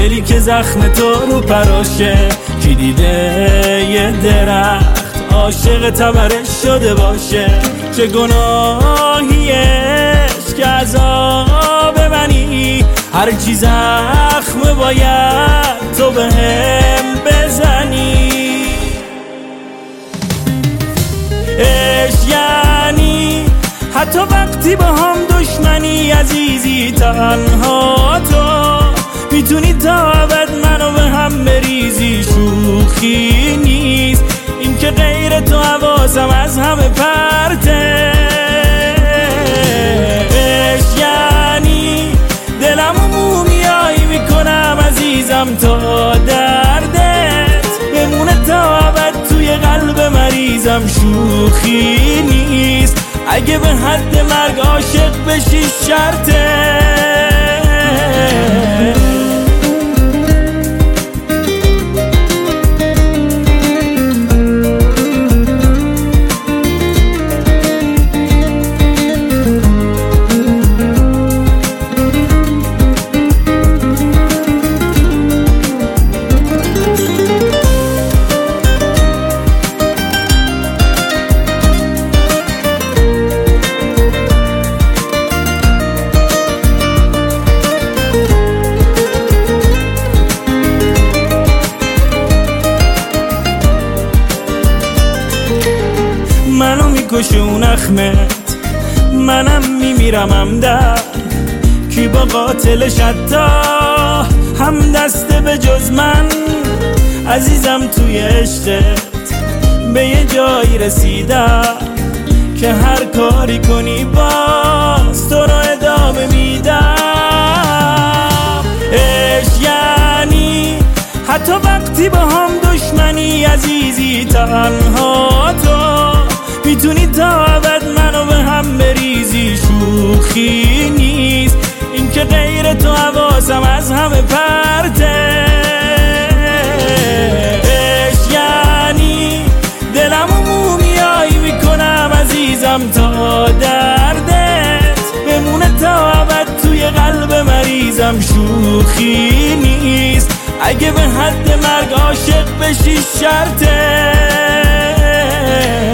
دلی که زخم تو رو پراشه، کی دیده یه درخت عاشق تبرش شده باشه؟ چه گناهیش که عذاب منی، هر چی زخم باید تو بهم بزنی. عشق یعنی حتی وقتی با هم دشمنی، عزیزی تنها تو میتونی تا ابد منو به هم بریزی. شوخی نیست این که غیر تو حواسم از همه پرته. عشق یعنی دلمو مومیایی میکنم عزیزم تا دردت بمونه تا ابد توی قلب مریضم. شوخی نیست اگه به حد مرگ عاشق بشی شرطه. منو میکشه اون اخمت، منم میمیرم همدم. کی با قاتلش حتی هم دسته به جز من؟ عزیزم توی عشقت به یه جایی رسیدم که هر کاری کنی باز تو رو ادامه میدم. عشق یعنی حتی وقتی با هم دشمنی، عزیزی تنها تو میتونی تا ابد منو به هم بریزی. شوخی نیست این که غیر تو حواسم از همه پرته. عشق یعنی دلمو مومیایی میکنم عزیزم تا دردت بمونه تا ابد توی قلب مریضم. شوخی نیست اگه به حد مرگ عاشق بشی شرطه.